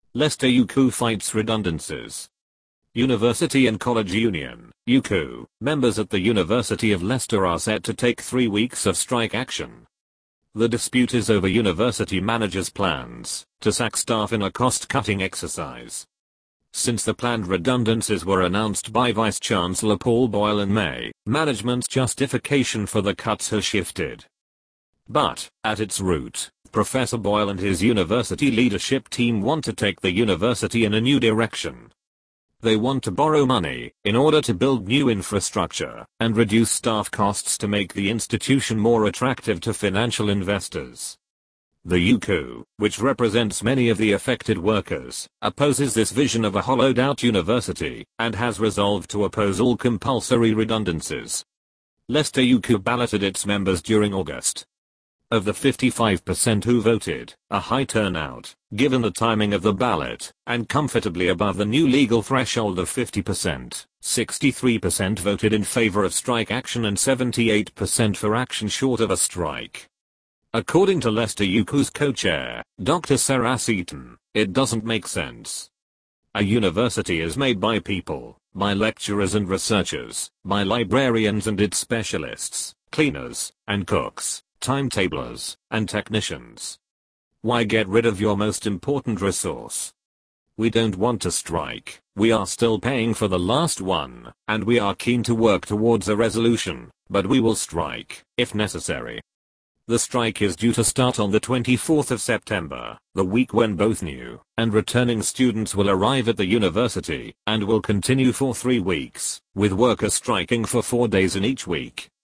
Leicester UCU fights redundancies. University and College Union, UCU, members at the University of Leicester are set to take 3 weeks of strike action. The dispute is over university managers' plans to sack staff in a cost-cutting exercise. Since the planned redundancies were announced by Vice-Chancellor Paul Boyle in May, management's justification for the cuts has shifted. But, at its root, Professor Boyle and his university leadership team want to take the university in a new direction. They want to borrow money in order to build new infrastructure and reduce staff costs to make the institution more attractive to financial investors. The UCU, which represents many of the affected workers, opposes this vision of a hollowed-out university and has resolved to oppose all compulsory redundancies. Leicester UCU balloted its members during August. Of the 55% who voted, a high turnout, given the timing of the ballot, and comfortably above the new legal threshold of 50%, 63% voted in favor of strike action and 78% for action short of a strike. According to Leicester UCU's co-chair, Dr. Sarah Seaton, it doesn't make sense. A university is made by people, by lecturers and researchers, by librarians and its specialists, cleaners, and cooks, timetablers, and technicians. Why get rid of your most important resource? We don't want to strike, we are still paying for the last one, and we are keen to work towards a resolution, but we will strike, if necessary. The strike is due to start on the 24th of September, the week when both new and returning students will arrive at the university, and will continue for 3 weeks, with workers striking for 4 days in each week.